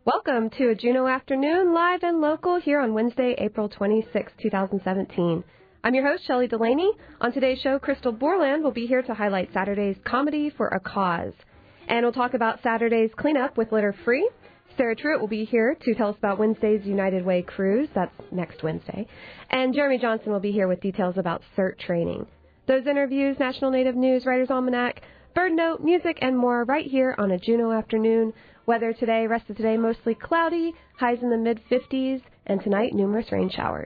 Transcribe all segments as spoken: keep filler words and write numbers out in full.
Welcome to a Juneau Afternoon, live and local here on Wednesday, April twenty-sixth, twenty seventeen. I'm your host, Shelley Delaney. On today's show, Crystal Borland will be here to highlight Saturday's Comedy for a Cause. And we'll talk about Saturday's cleanup with Litter Free. Sarah Truitt will be here to tell us about Wednesday's United Way cruise. That's next Wednesday. And Jeremy Johnson will be here with details about CERT training. Those interviews, National Native News, Writer's Almanac, Bird Note, music, and more right here on a Juneau Afternoon. Weather today, rest of today, mostly cloudy, highs in the mid-fifties, and tonight, numerous rain showers.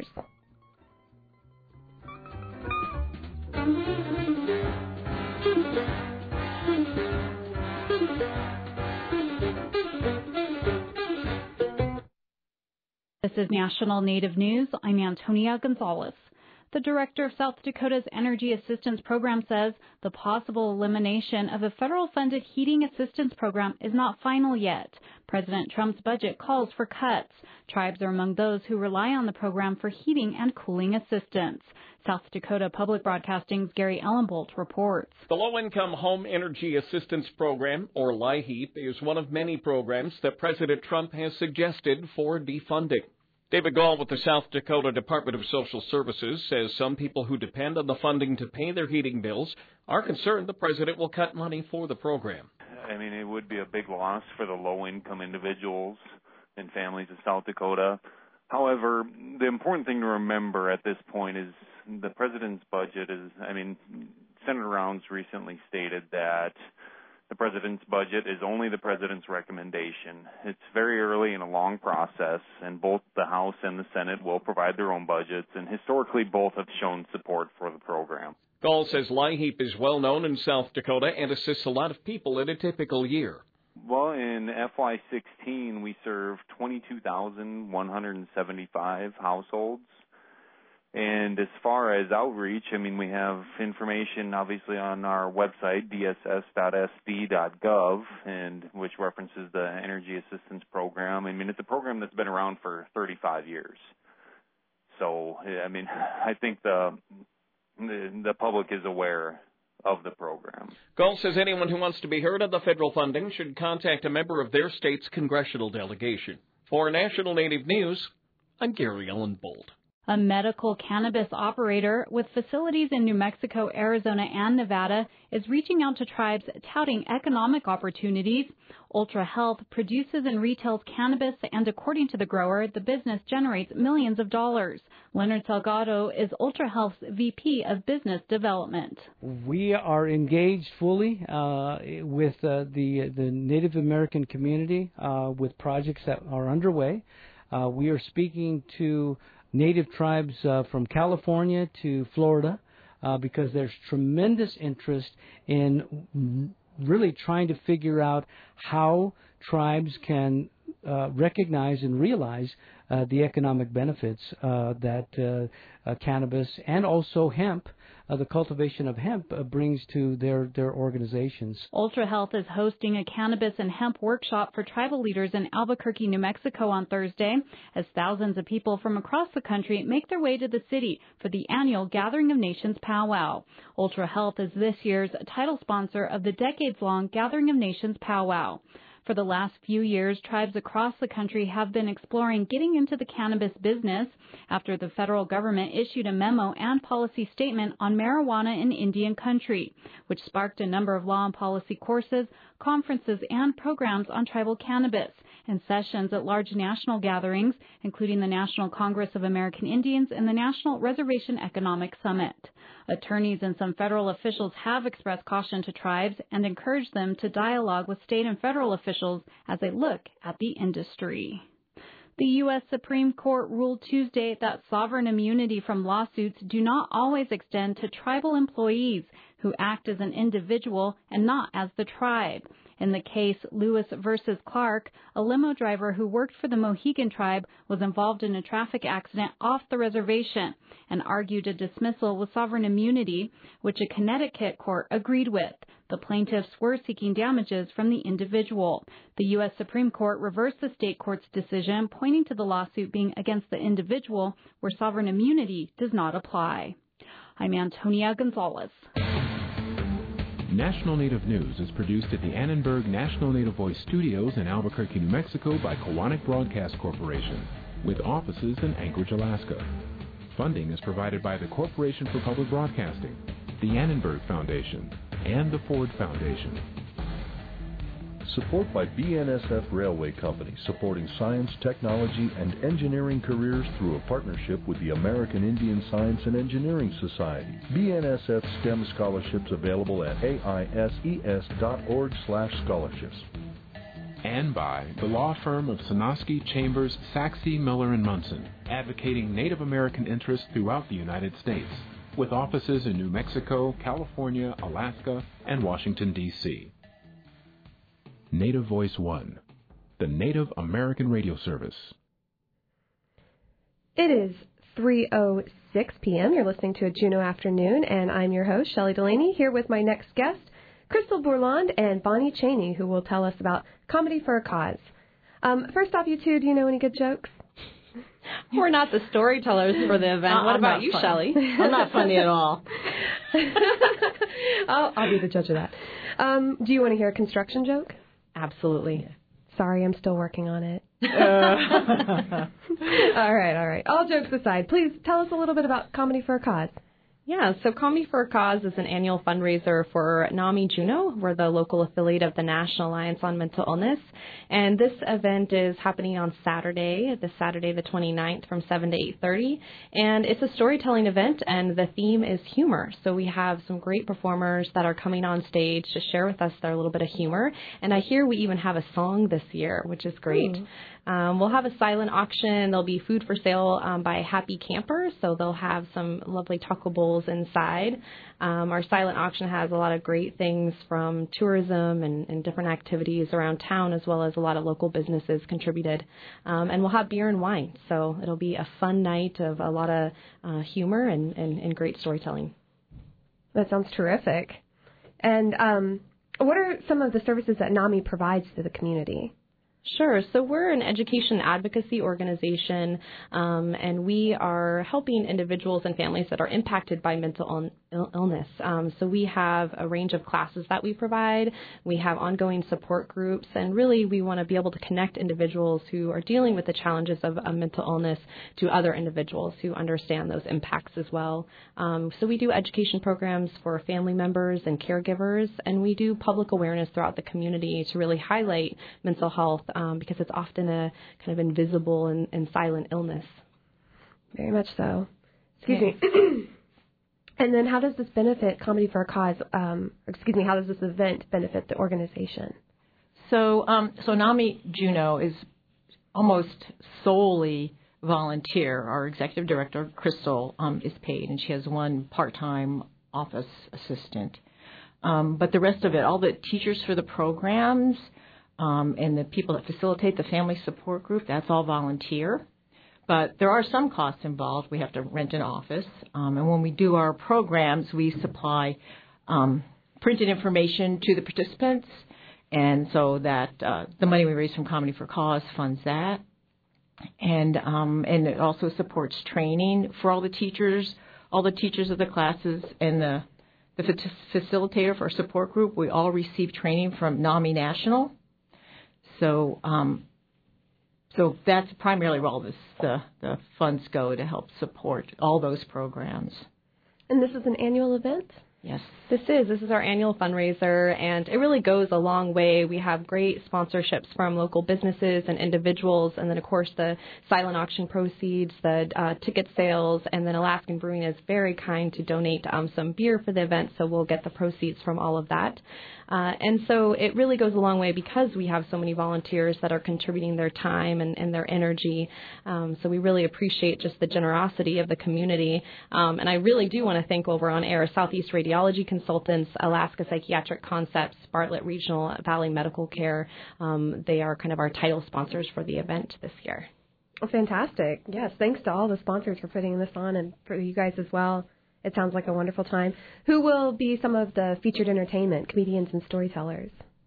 This is National Native News. I'm Antonia Gonzalez. The director of South Dakota's Energy Assistance Program says the possible elimination of a federal-funded heating assistance program is not final yet. President Trump's budget calls for cuts. Tribes are among those who rely on the program for heating and cooling assistance. South Dakota Public Broadcasting's Gary Ellenbolt reports. The Low-Income Home Energy Assistance Program, or LIHEAP, is one of many programs that President Trump has suggested for defunding. David Gall with the South Dakota Department of Social Services says some people who depend on the funding to pay their heating bills are concerned the president will cut money for the program. I mean, it would be a big loss for the low-income individuals and families of South Dakota. However, the important thing to remember at this point is the president's budget is, I mean, Senator Rounds recently stated that the president's budget is only the president's recommendation. It's very early in a long process, and both the House and the Senate will provide their own budgets, and historically both have shown support for the program. Gall says LIHEAP is well known in South Dakota and assists a lot of people in a typical year. Well, in F Y sixteen, we served twenty-two thousand one hundred seventy-five households. And as far as outreach, I mean, we have information obviously on our website, d s s dot s d dot gov, and which references the Energy Assistance Program. I mean, it's a program that's been around for thirty-five years. So, I mean, I think the the, the public is aware of the program. Gall says anyone who wants to be heard on the federal funding should contact a member of their state's congressional delegation. For National Native News, I'm Gary Ellenbolt. A medical cannabis operator with facilities in New Mexico, Arizona, and Nevada is reaching out to tribes touting economic opportunities. Ultra Health produces and retails cannabis, and according to the grower, the business generates millions of dollars. Leonard Salgado is Ultra Health's V P of Business Development. We are engaged fully uh, with uh, the the Native American community uh, with projects that are underway. Uh, we are speaking to Native tribes uh, from California to Florida uh, because there's tremendous interest in really trying to figure out how tribes can uh, recognize and realize uh, the economic benefits uh, that uh, uh, cannabis and also hemp, uh, the cultivation of hemp, uh, brings to their, their organizations. Ultra Health is hosting a cannabis and hemp workshop for tribal leaders in Albuquerque, New Mexico on Thursday, as thousands of people from across the country make their way to the city for the annual Gathering of Nations powwow. Ultra Health is this year's title sponsor of the decades-long Gathering of Nations powwow. For the last few years, tribes across the country have been exploring getting into the cannabis business after the federal government issued a memo and policy statement on marijuana in Indian country, which sparked a number of law and policy courses, conferences, and programs on tribal cannabis, and sessions at large national gatherings, including the National Congress of American Indians and the National Reservation Economic Summit. Attorneys and some federal officials have expressed caution to tribes and encouraged them to dialogue with state and federal officials as they look at the industry. The U S Supreme Court ruled Tuesday that sovereign immunity from lawsuits do not always extend to tribal employees who act as an individual and not as the tribe. In the case Lewis versus Clark, a limo driver who worked for the Mohegan tribe was involved in a traffic accident off the reservation and argued a dismissal with sovereign immunity, which a Connecticut court agreed with. The plaintiffs were seeking damages from the individual. The U S Supreme Court reversed the state court's decision, pointing to the lawsuit being against the individual, where sovereign immunity does not apply. I'm Antonia Gonzalez. National Native News is produced at the Annenberg National Native Voice Studios in Albuquerque, New Mexico by Koahnic Broadcast Corporation, with offices in Anchorage, Alaska. Funding is provided by the Corporation for Public Broadcasting, the Annenberg Foundation, and the Ford Foundation. Support by B N S F Railway Company, supporting science, technology, and engineering careers through a partnership with the American Indian Science and Engineering Society. B N S F STEM scholarships available at A I S E S dot org slash scholarships. And by the law firm of Sonosky, Chambers, Saxe, Miller and Munson, advocating Native American interests throughout the United States, with offices in New Mexico, California, Alaska, and Washington, D C Native Voice One, the Native American radio service. It is three oh six p.m. You're listening to a Juneau Afternoon, and I'm your host, Shelley Delaney, here with my next guest, Crystal Bourland and Bonnie Cheney, who will tell us about Comedy for a Cause. Um, first off, you two, do you know any good jokes? We're not the storytellers for the event. Uh, what I'm about you, Shelley? I'm not funny at all. I'll, I'll be the judge of that. Um, do you want to hear a construction joke? Absolutely. Sorry, I'm still working on it. Uh. all right, all right. All jokes aside, please tell us a little bit about Comedy for a Cause. Yeah, so Comedy for a Cause is an annual fundraiser for NAMI Juneau. We're the local affiliate of the National Alliance on Mental Illness. And this event is happening on Saturday, this Saturday the twenty-ninth from seven to eight thirty. And it's a storytelling event, and the theme is humor. So we have some great performers that are coming on stage to share with us their little bit of humor. And I hear we even have a song this year, which is great. Mm. Um, we'll have a silent auction. There'll be food for sale um, by Happy Camper, so they'll have some lovely taco bowls inside. Um, our silent auction has a lot of great things from tourism and, and different activities around town, as well as a lot of local businesses contributed. Um, and we'll have beer and wine, so it'll be a fun night of a lot of uh, humor and, and, and great storytelling. That sounds terrific. And um, what are some of the services that NAMI provides to the community? Sure. So we're an education advocacy organization, um, and we are helping individuals and families that are impacted by mental il- illness. Um, so we have a range of classes that we provide. We have ongoing support groups, and really we want to be able to connect individuals who are dealing with the challenges of a mental illness to other individuals who understand those impacts as well. Um, so we do education programs for family members and caregivers, and we do public awareness throughout the community to really highlight mental health. Um, because it's often a kind of invisible and, and silent illness. Very much so. Excuse me. And then how does this benefit Comedy for a Cause, um, excuse me, how does this event benefit the organization? So, um, so NAMI Juneau is almost solely volunteer. Our executive director, Crystal, um, is paid, and she has one part-time office assistant. Um, but the rest of it, all the teachers for the programs, Um, and the people that facilitate the family support group, that's all volunteer. But there are some costs involved. We have to rent an office. Um, and when we do our programs, we supply um, printed information to the participants. And so that uh, the money we raise from Comedy for Cause funds that. And um, and it also supports training for all the teachers, all the teachers of the classes, and the, the facilitator for our support group. We all receive training from NAMI National. So, um, so that's primarily where all this, the, the funds go to help support all those programs. And this is an annual event? Yes, this is. This is our annual fundraiser, and it really goes a long way. We have great sponsorships from local businesses and individuals, and then, of course, the silent auction proceeds, the uh, ticket sales, and then Alaskan Brewing is very kind to donate um, some beer for the event, so we'll get the proceeds from all of that. Uh, and so it really goes a long way because we have so many volunteers that are contributing their time and, and their energy. Um, so we really appreciate just the generosity of the community. Um, and I really do want to thank over on air Southeast Radiology Consultants, Alaska Psychiatric Concepts, Bartlett Regional Valley Medical Care. Um, they are kind of our title sponsors for the event this year. Oh, fantastic. Yes, thanks to all the sponsors for putting this on and for you guys as well. It sounds like a wonderful time. Who will be some of the featured entertainment, comedians and storytellers?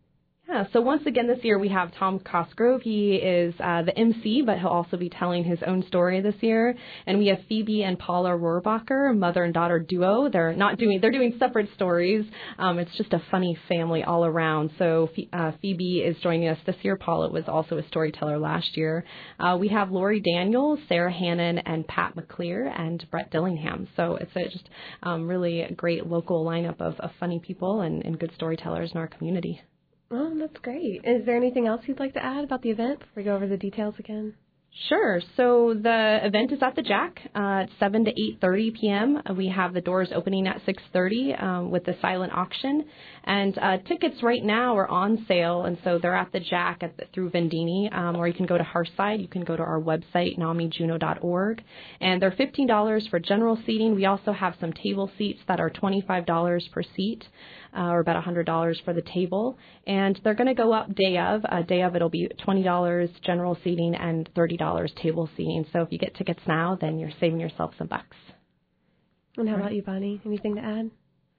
Yeah, so once again this year we have Tom Cosgrove. He is uh, the M C, but he'll also be telling his own story this year. And we have Phoebe and Paula Rohrbacher, mother and daughter duo. They're not doing they're doing separate stories. Um, it's just a funny family all around. So uh, Phoebe is joining us this year. Paula was also a storyteller last year. Uh, we have Lori Daniels, Sarah Hannon, and Pat McClear, and Brett Dillingham. So it's a, just um, really a great local lineup of, of funny people and, and good storytellers in our community. Oh, that's great. Is there anything else you'd like to add about the event before we go over the details again? Sure. So the event is at the Jack uh, at seven to eight thirty p.m. We have the doors opening at six thirty um, with the silent auction. And uh, tickets right now are on sale, and so they're at the Jack at the, through Vendini, um, or you can go to Hearthside. You can go to our website, nami juno dot org. And they're fifteen dollars for general seating. We also have some table seats that are twenty-five dollars per seat, uh, or about one hundred dollars for the table. And they're going to go up day of. Uh, day of, it'll be twenty dollars general seating and thirty dollars table seating. So if you get tickets now, then you're saving yourself some bucks. And how about you, Bonnie? Anything to add?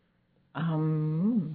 Um,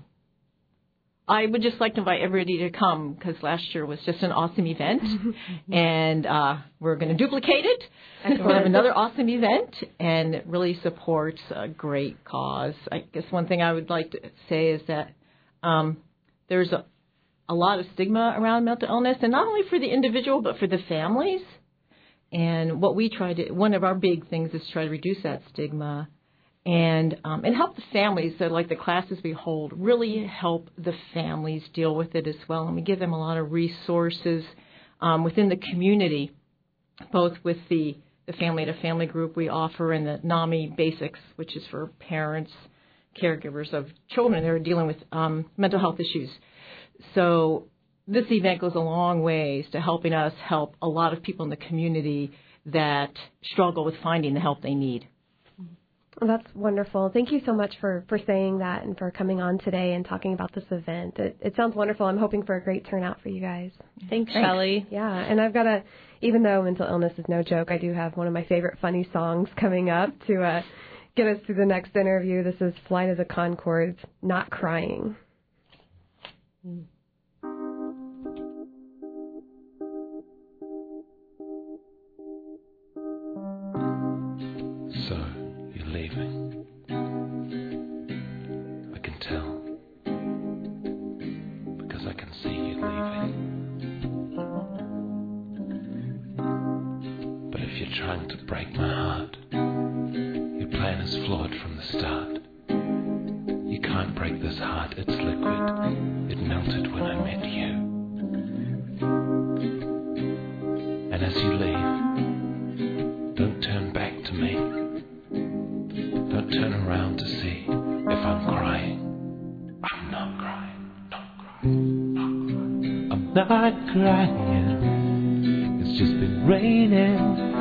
I would just like to invite everybody to come because last year was just an awesome event, and uh, we're going to duplicate it. We're going to have another awesome event, and it really supports a great cause. I guess one thing I would like to say is that um, there's a, a lot of stigma around mental illness, and not only for the individual, but for the families. And what we try to, one of our big things is try to reduce that stigma and um, and help the families. So like the classes we hold really help the families deal with it as well. And we give them a lot of resources um, within the community, both with the, the family-to-family group we offer and the NAMI Basics, which is for parents, caregivers of children that are dealing with um, mental health issues. So this event goes a long ways to helping us help a lot of people in the community that struggle with finding the help they need. Well, that's wonderful. Thank you so much for, for saying that and for coming on today and talking about this event. It, it sounds wonderful. I'm hoping for a great turnout for you guys. Thanks, Thanks. Shelley. Yeah, and I've got a, even though mental illness is no joke, I do have one of my favorite funny songs coming up to uh, get us through the next interview. This is Flight of the Conchords, Not Crying. Mm. So, you're leaving. I can tell. Because I can see you leaving. But if you're trying to break my heart, your plan is flawed from the start. You can't break this heart, it's liquid. It melted when I met you. And as you leave, don't turn back to me. Don't turn around to see if I'm crying. I'm not crying, not crying, not crying. I'm not crying. It's just been raining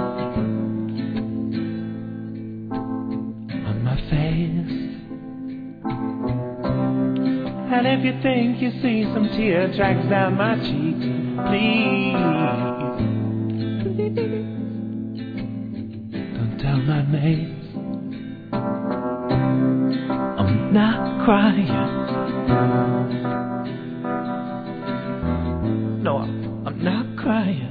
on my face. And if you think you see some tear tracks down my cheeks, please don't tell my mates I'm not crying. No, I'm not crying.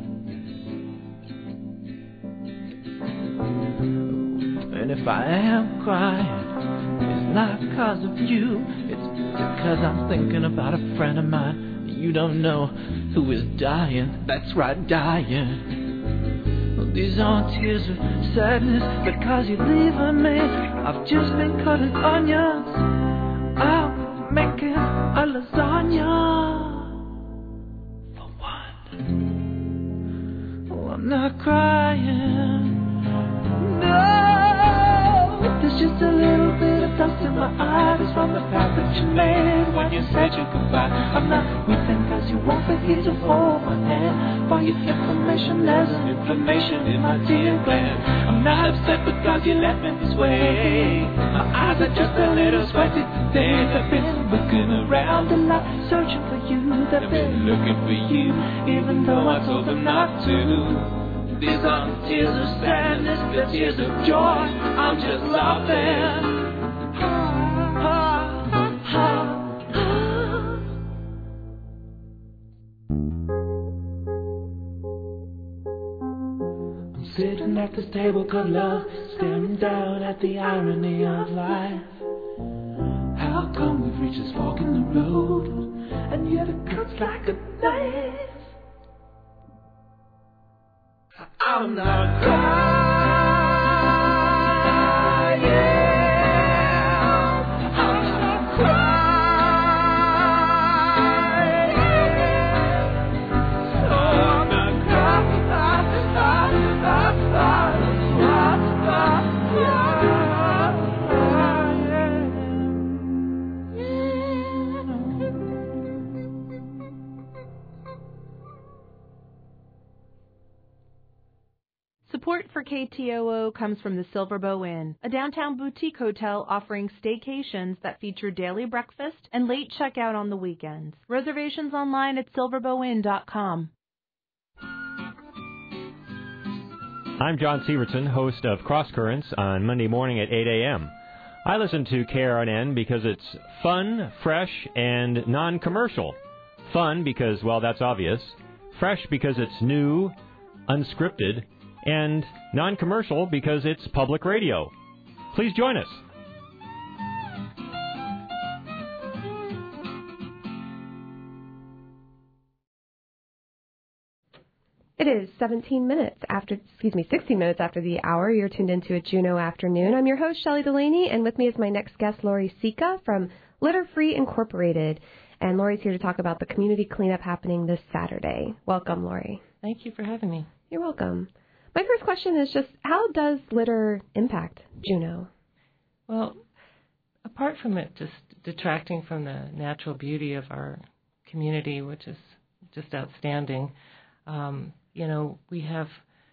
And if I am crying, it's not because of you. It's because I'm thinking about a friend of mine you don't know who is dying. That's right, dying. These aren't tears of sadness because you're leaving me. I've just been cutting onions. I'm making a lasagna for one. Oh, I'm not crying. No, there's just a little bit of dust in my eyes from the path that you made when you said your goodbye. I'm not weeping because you won't be here to hold my hand. For your information, there's an inflammation in my tear gland. I'm not upset because you left me this way. My eyes are just a little sweaty today. They've been looking around a lot, searching for you. They've been looking for you, even though I told them not to. These aren't tears of sadness, they're tears of joy. I'm just loving. at this table called love, staring down at the irony of life. How come we've reached this fork in the road, and yet it cuts like a knife? I'm not crying. Support for K T O O comes from the Silverbow Inn, a downtown boutique hotel offering staycations that feature daily breakfast and late checkout on the weekends. Reservations online at silverbow inn dot com. I'm John Severson, host of Cross Currents on Monday morning at eight a.m. I listen to K R N N because it's fun, fresh, and non-commercial. Fun because, well, that's obvious. Fresh because it's new, unscripted, and non-commercial because it's public radio. Please join us. It is seventeen minutes after, excuse me, sixteen minutes after the hour. You're tuned into a Juneau afternoon. I'm your host, Shelley Delaney, and with me is my next guest, Lori Sika from Litter Free Incorporated. And Lori's here to talk about the community cleanup happening this Saturday. Welcome, Lori. Thank you for having me. You're welcome. My first question is just, how does litter impact Juneau? Well, apart from it just detracting from the natural beauty of our community, which is just outstanding, um, you know, we have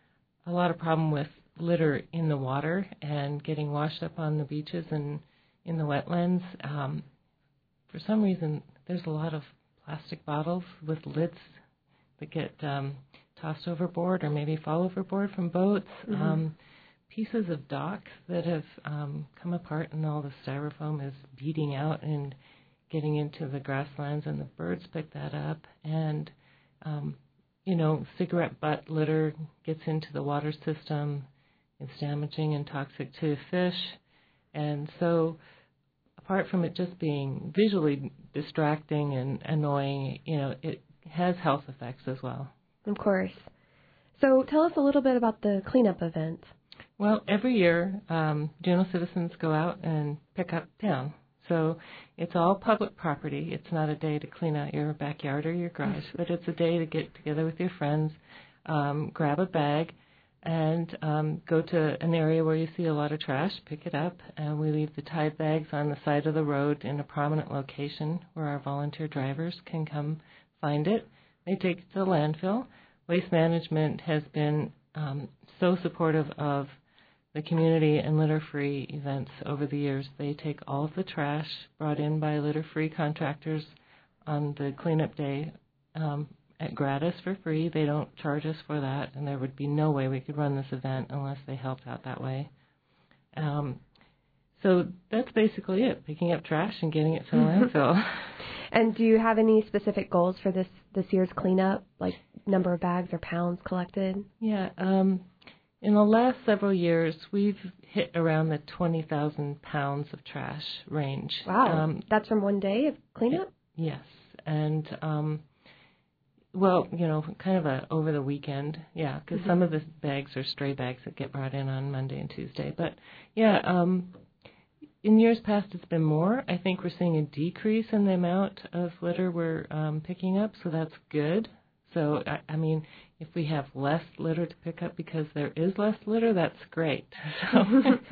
a lot of problem with litter in the water and getting washed up on the beaches and in the wetlands. Um, for some reason, there's a lot of plastic bottles with lids that get um, tossed overboard or maybe fall overboard from boats. Mm-hmm. Um, pieces of dock that have um, come apart and all the styrofoam is beating out and getting into the grasslands, and the birds pick that up. And, um, you know, cigarette butt litter gets into the water system. It's damaging and toxic to fish. And so apart from it just being visually distracting and annoying, you know, it has health effects as well. Of course. So tell us a little bit about the cleanup event. Well, every year, um, Juneau citizens go out and pick up town. So it's all public property. It's not a day to clean out your backyard or your garage, but it's a day to get together with your friends, um, grab a bag, and um, go to an area where you see a lot of trash, pick it up, and we leave the Tide bags on the side of the road in a prominent location where our volunteer drivers can come find it. They take it to the landfill. Waste Management has been um, so supportive of the community and litter-free events over the years. They take all of the trash brought in by litter-free contractors on the cleanup day um, at gratis for free. They don't charge us for that, and there would be no way we could run this event unless they helped out that way. Um, so that's basically it, picking up trash and getting it to the landfill. And do you have any specific goals for this, this year's cleanup, like number of bags or pounds collected? Yeah, um, in the last several years, we've hit around the twenty thousand pounds of trash range. Wow, um, that's from one day of cleanup? Yes, and, um, well, you know, kind of a over the weekend, yeah, because mm-hmm. some of the bags are stray bags that get brought in on Monday and Tuesday. But, yeah, um, in years past, it's been more. I think we're seeing a decrease in the amount of litter we're um, picking up, so that's good. So, I, I mean, if we have less litter to pick up because there is less litter, that's great. So.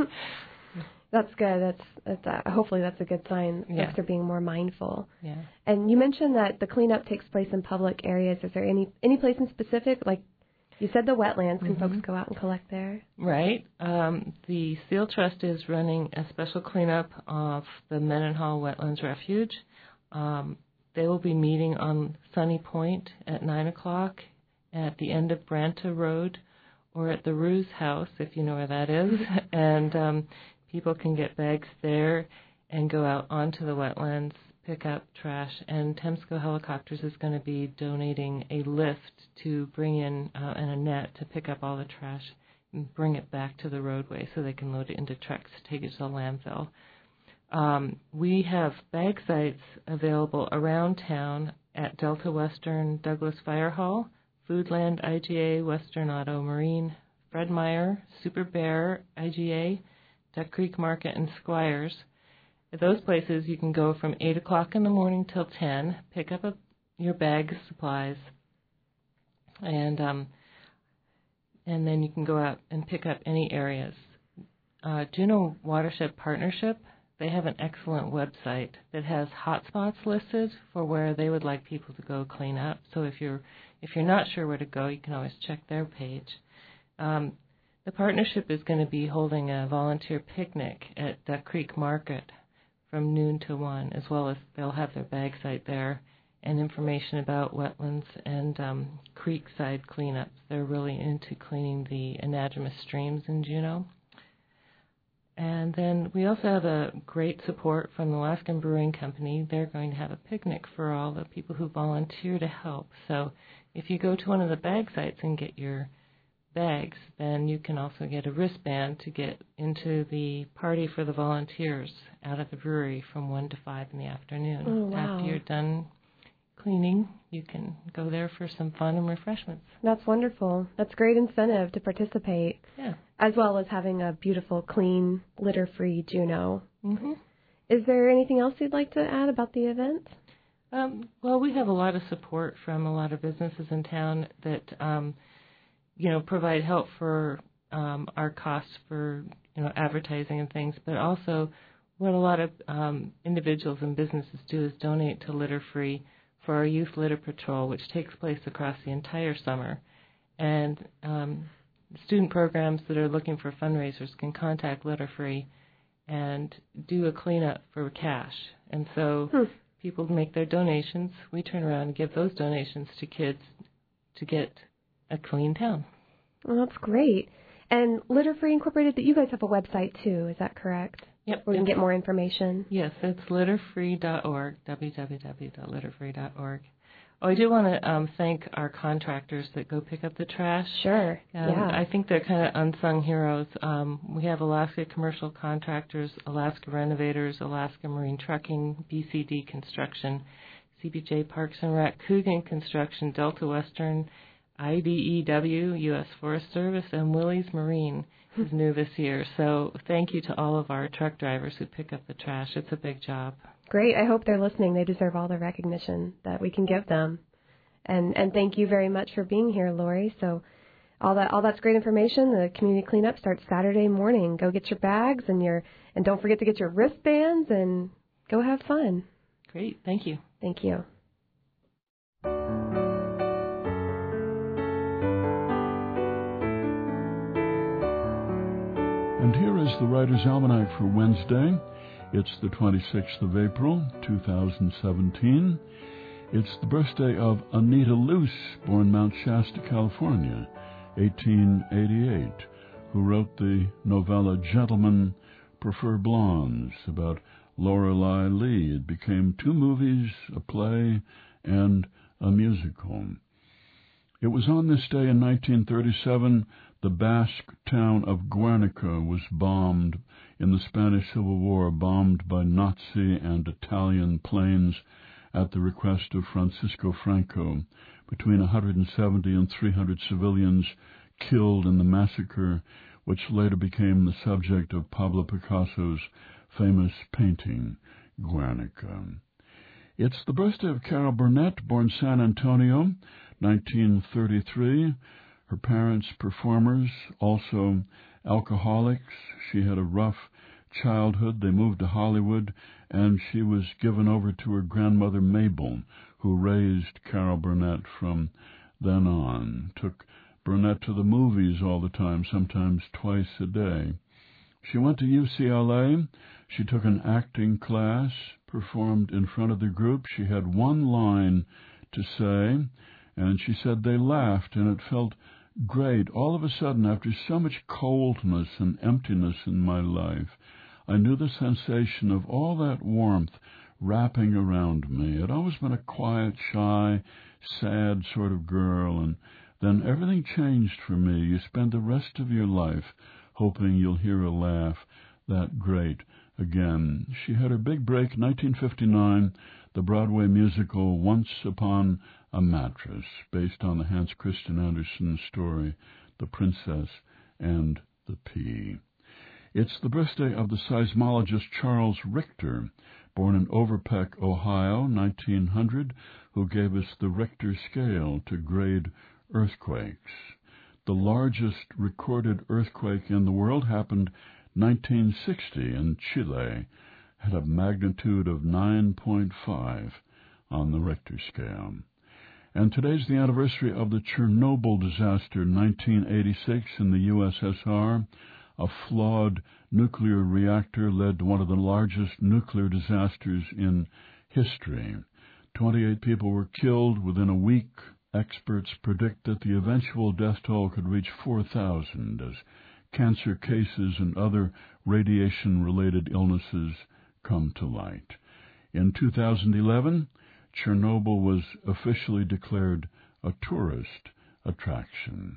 That's good. That's, that's uh, hopefully that's a good sign. Yeah. Folks are being more mindful. Yeah. And you mentioned that the cleanup takes place in public areas. Is there any any place in specific, like you said, the wetlands? Can mm-hmm. folks go out and collect there? Right. Um, the Seal Trust is running a special cleanup of the Mendenhall Wetlands Refuge. Um, they will be meeting on Sunny Point at nine o'clock at the end of Branta Road, or at the Ruse House, if you know where that is. and um, people can get bags there and go out onto the wetlands, pick up trash. And Temsco Helicopters is going to be donating a lift to bring in uh, and a net to pick up all the trash and bring it back to the roadway so they can load it into trucks to take it to the landfill. Um, we have bag sites available around town at Delta Western Douglas Fire Hall, Foodland I G A, Western Auto Marine, Fred Meyer, Super Bear I G A, Duck Creek Market, and Squires. At those places, you can go from eight o'clock in the morning till ten, pick up a, your bag of supplies, and um, and then you can go out and pick up any areas. Uh, Juneau Watershed Partnership, they have an excellent website that has hotspots listed for where they would like people to go clean up. So if you're if you're not sure where to go, you can always check their page. Um, the partnership is going to be holding a volunteer picnic at Duck Creek Market from noon to one, as well as they'll have their bag site there and information about wetlands and um, creekside cleanups. They're really into cleaning the anadromous streams in Juneau. And then we also have a great support from the Alaskan Brewing Company. They're going to have a picnic for all the people who volunteer to help. So if you go to one of the bag sites and get your bags, then you can also get a wristband to get into the party for the volunteers out at the brewery from one to five in the afternoon. Oh, wow. After you're done cleaning, you can go there for some fun and refreshments. That's wonderful. That's great incentive to participate. Yeah. As well as having a beautiful, clean, litter-free Juneau. Mm-hmm. Is there anything else you'd like to add about the event? Um, well, we have a lot of support from a lot of businesses in town that, um, you know, provide help for um, our costs for, you know, advertising and things, but also what a lot of um, individuals and businesses do is donate to Litter Free for our Youth Litter Patrol, which takes place across the entire summer. And um, student programs that are looking for fundraisers can contact Litter Free and do a cleanup for cash. And so hmm. people make their donations. We turn around and give those donations to kids to get a clean town. Well, that's great. And Litter Free Incorporated, that you guys have a website too, is that correct? Yep. Where we can get more information? Yes, it's litter free dot org, w w w dot litter free dot org. Oh, I do want to um, thank our contractors that go pick up the trash. Sure, um, yeah. I think they're kind of unsung heroes. Um, we have Alaska Commercial Contractors, Alaska Renovators, Alaska Marine Trucking, B C D Construction, C B J Parks and Rec, Coogan Construction, Delta Western, I B E W, U S Forest Service, and Willys Marine is new this year. So thank you to all of our truck drivers who pick up the trash. It's a big job. Great. I hope they're listening. They deserve all the recognition that we can give them. And and thank you very much for being here, Lori. So all that all that's great information. The community cleanup starts Saturday morning. Go get your bags and your and don't forget to get your wristbands and go have fun. Great. Thank you. Thank you. And here is the Writer's Almanac for Wednesday. It's the twenty-sixth of April, two thousand seventeen. It's the birthday of Anita Luce, born Mount Shasta, California, eighteen eighty-eight, who wrote the novella Gentlemen Prefer Blondes about Lorelei Lee. It became two movies, a play, and a musical. It was on this day in nineteen thirty-seven the Basque town of Guernica was bombed in the Spanish Civil War, bombed by Nazi and Italian planes at the request of Francisco Franco. Between one hundred seventy and three hundred civilians killed in the massacre, which later became the subject of Pablo Picasso's famous painting, Guernica. It's the birthday of Carol Burnett, born San Antonio, nineteen thirty-three. Her parents, performers, also alcoholics. She had a rough childhood. They moved to Hollywood, and she was given over to her grandmother, Mabel, who raised Carol Burnett from then on. Took Burnett to the movies all the time, sometimes twice a day. She went to U C L A. She took an acting class, performed in front of the group. She had one line to say, and she said they laughed, and it felt great. All of a sudden, after so much coldness and emptiness in my life, I knew the sensation of all that warmth wrapping around me. I'd always been a quiet, shy, sad sort of girl, and then everything changed for me. You spend the rest of your life hoping you'll hear a laugh that great again. She had her big break in nineteen fifty-nine, the Broadway musical Once Upon a Mattress, based on the Hans Christian Andersen story, The Princess and the Pea. It's the birthday of the seismologist Charles Richter, born in Overpeck, Ohio, nineteen hundred, who gave us the Richter scale to grade earthquakes. The largest recorded earthquake in the world happened nineteen sixty in Chile, had a magnitude of nine point five on the Richter scale. And today's the anniversary of the Chernobyl disaster in nineteen eighty-six in the U S S R. A flawed nuclear reactor led to one of the largest nuclear disasters in history. twenty-eight people were killed within a week. Experts predict that the eventual death toll could reach four thousand as cancer cases and other radiation-related illnesses come to light. In two thousand eleven, Chernobyl was officially declared a tourist attraction.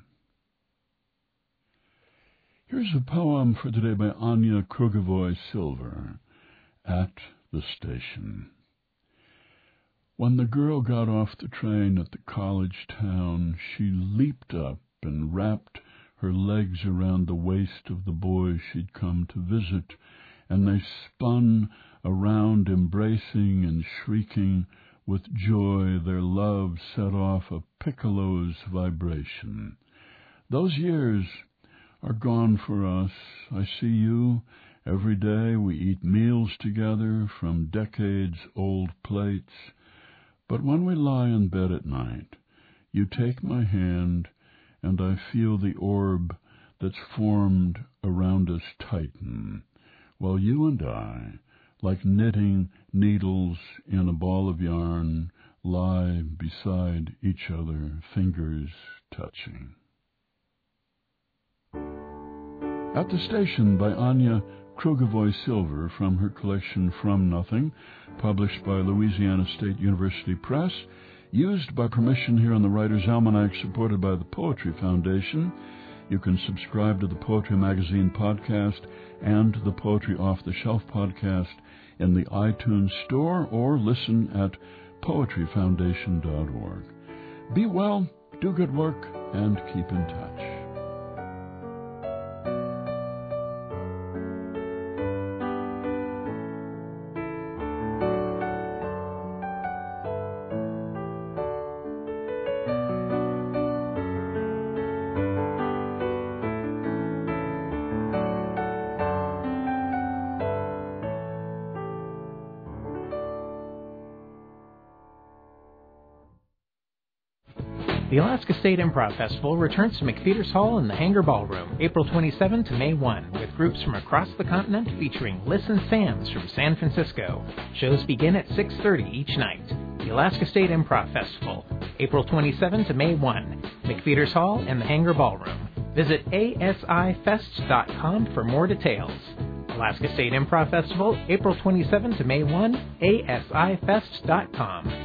Here's a poem for today by Anya Krugovoy-Silver, At the Station. When the girl got off the train at the college town, she leaped up and wrapped her legs around the waist of the boy she'd come to visit, and they spun around, embracing and shrieking. With joy, their love set off a piccolo's vibration. Those years are gone for us. I see you every day. We eat meals together from decades-old plates. But when we lie in bed at night, you take my hand, and I feel the orb that's formed around us tighten, while you and I, like knitting needles in a ball of yarn, lie beside each other, fingers touching. At the Station by Anya Krugovoy-Silver from her collection From Nothing, published by Louisiana State University Press, used by permission here on the Writer's Almanac, supported by the Poetry Foundation. You can subscribe to the Poetry Magazine podcast and the Poetry Off the Shelf podcast in the iTunes Store or listen at poetry foundation dot org. Be well, do good work, and keep in touch. The Alaska State Improv Festival returns to McPheeters Hall in the Hangar Ballroom, April twenty-seventh to May first, with groups from across the continent featuring Listen Sams from San Francisco. Shows begin at six thirty each night. The Alaska State Improv Festival, April twenty-seventh to May first, McPheeters Hall in the Hangar Ballroom. Visit A S I fest dot com for more details. Alaska State Improv Festival, April twenty-seventh to May first, A S I fest dot com.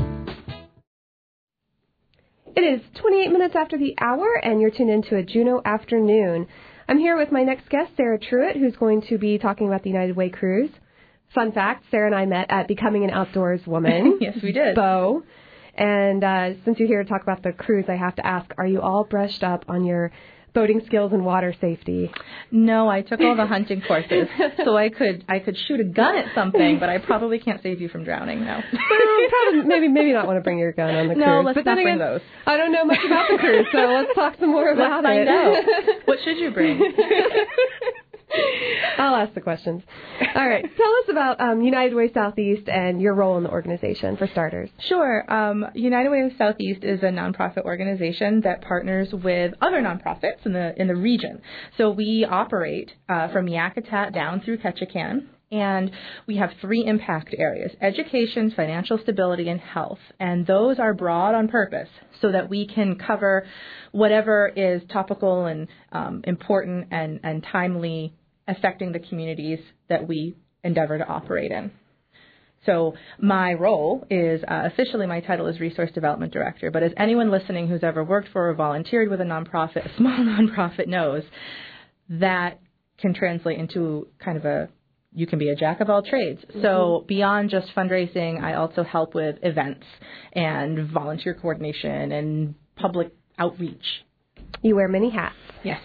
It is twenty-eight minutes after the hour, and you're tuned into a Juneau afternoon. I'm here with my next guest, Sarah Truitt, who's going to be talking about the United Way Cruise. Fun fact, Sarah and I met at Becoming an Outdoors Woman. Yes, we did. Bo. And uh, since you're here to talk about the cruise, I have to ask, are you all brushed up on your boating skills and water safety? No, I took all the hunting courses, so I could I could shoot a gun at something, but I probably can't save you from drowning now. Well, probably, maybe maybe not want to bring your gun on the cruise. No, let's but not then bring again, those. I don't know much about the cruise, so let's talk some more about let's it. find out. What should you bring? I'll ask the questions. All right. Tell us about um, United Way Southeast and your role in the organization, for starters. Sure. Um, United Way Southeast is a nonprofit organization that partners with other nonprofits in the in the region. So we operate uh, from Yakutat down through Ketchikan. And we have three impact areas: education, financial stability, and health. And those are broad on purpose so that we can cover whatever is topical and um, important and, and timely affecting the communities that we endeavor to operate in. So my role is, uh, officially my title is Resource Development Director, but as anyone listening who's ever worked for or volunteered with a nonprofit, a small nonprofit knows, that can translate into kind of a, you can be a jack of all trades. Mm-hmm. So beyond just fundraising, I also help with events and volunteer coordination and public outreach. You wear many hats. Yes.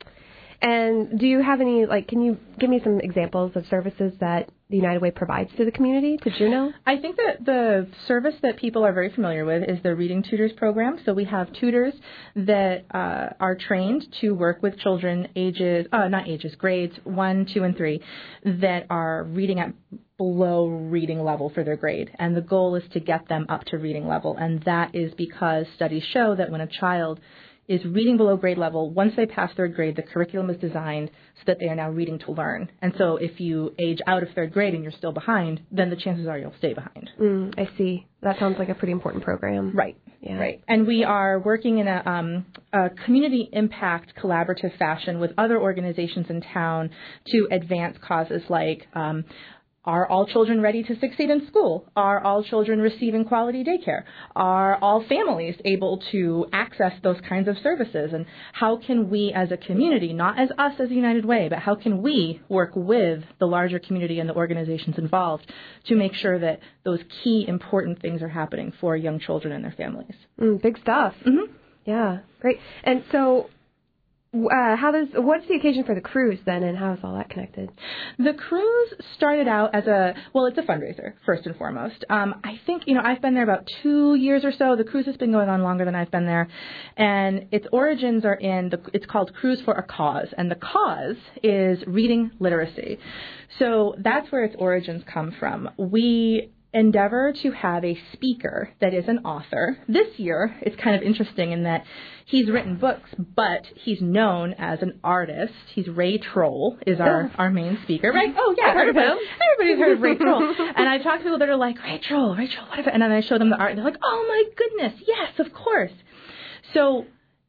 And do you have any, like, can you give me some examples of services that the United Way provides to the community, to Juneau? I think that the service that people are very familiar with is the Reading Tutors program. So we have tutors that uh, are trained to work with children ages, uh, not ages, grades one, two, and three that are reading at below reading level for their grade. And the goal is to get them up to reading level. And that is because studies show that when a child is reading below grade level, once they pass third grade, the curriculum is designed so that they are now reading to learn. And so if you age out of third grade and you're still behind, then the chances are you'll stay behind. Mm, I see. That sounds like a pretty important program. Right. Yeah. Right. And we are working in a, um, a community impact collaborative fashion with other organizations in town to advance causes like um, are all children ready to succeed in school? Are all children receiving quality daycare? Are all families able to access those kinds of services? And how can we as a community, not as us as United Way, but how can we work with the larger community and the organizations involved to make sure that those key important things are happening for young children and their families? Mm, big stuff. Mm-hmm. Yeah, great. And so Uh, how does what's the occasion for the cruise then, and how is all that connected? The cruise started out as a, well, it's a fundraiser, first and foremost. Um, I think, you know, I've been there about two years or so. The cruise has been going on longer than I've been there. And its origins are in, the, it's called Cruise for a Cause. And the cause is reading literacy. So that's where its origins come from. We endeavor to have a speaker that is an author. This year, it's kind of interesting in that he's written books, but he's known as an artist. He's Ray Troll is our, our main speaker, right? Oh, yeah. I've heard of him. Everybody's heard of Ray Troll. And I've talked to people that are like, Ray Troll, Ray Troll, what if it? And then I show them the art, and they're like, oh, my goodness, yes, of course. So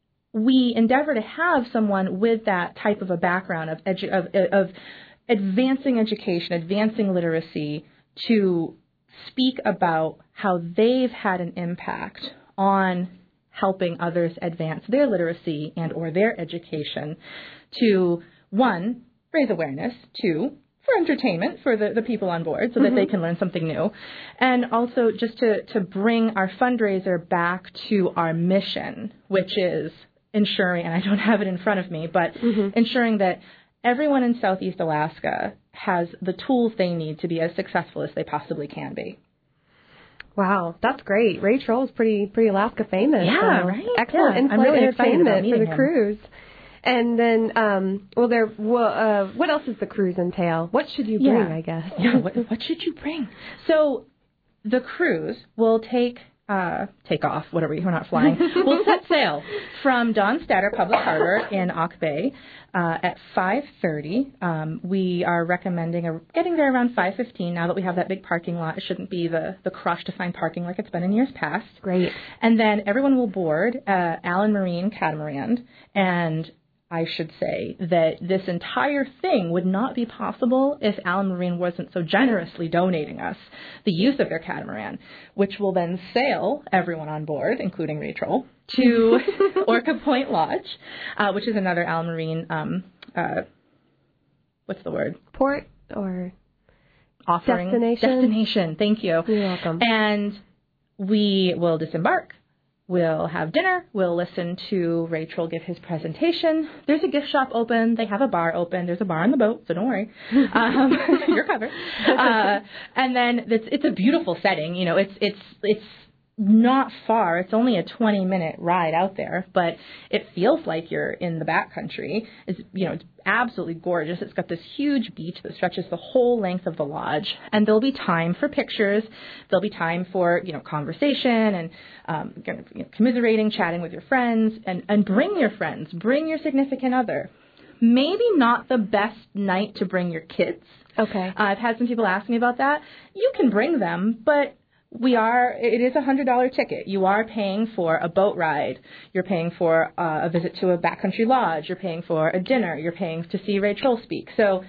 we endeavor to have someone with that type of a background of edu- of, of advancing education, advancing literacy, to speak about how they've had an impact on helping others advance their literacy and or their education to, one, raise awareness, two, for entertainment for the, the people on board so that mm-hmm. they can learn something new, and also just to, to bring our fundraiser back to our mission, which is ensuring, and I don't have it in front of me, but mm-hmm. ensuring that everyone in Southeast Alaska has the tools they need to be as successful as they possibly can be. Wow, that's great. Ray Troll is pretty pretty Alaska famous. Yeah, so right? Excellent yeah, in-flight really entertainment for the him. cruise. And then, um, well, there. Well, uh, what else does the cruise entail? What should you bring? Yeah. I guess. Yeah. What, what should you bring? So, the cruise will take. Uh, take off, whatever, we're not flying. We'll set sail from Don Statter Public Harbor in Auk Bay uh, at five thirty. Um, we are recommending a, getting there around five fifteen. Now that we have that big parking lot, it shouldn't be the, the crush to find parking like it's been in years past. Great. And then everyone will board uh, Allen Marine Catamaran, and I should say that this entire thing would not be possible if Allen Marine wasn't so generously donating us the use of their catamaran, which will then sail everyone on board, including Rachel, to Orca Point Lodge, uh, which is another Allen Marine, um, uh, what's the word? Port or offering destination. Destination. Thank you. You're welcome. And we will disembark. We'll have dinner. We'll listen to Rachel give his presentation. There's a gift shop open. They have a bar open. There's a bar on the boat, so don't worry. Um, you're covered. Uh, and then it's, it's a beautiful setting. You know, it's it's it's not far. It's only a twenty minute ride out there, but it feels like you're in the backcountry. It's, you know, it's absolutely gorgeous. It's got this huge beach that stretches the whole length of the lodge, and there'll be time for pictures. There'll be time for, you know, conversation and um, you know, commiserating, chatting with your friends, and, and bring your friends, bring your significant other. Maybe not the best night to bring your kids. Okay. Uh, I've had some people ask me about that. You can bring them, but we are, it is a one hundred dollars ticket. You are paying for a boat ride. You're paying for uh, a visit to a backcountry lodge. You're paying for a dinner. You're paying to see Ray Troll speak. So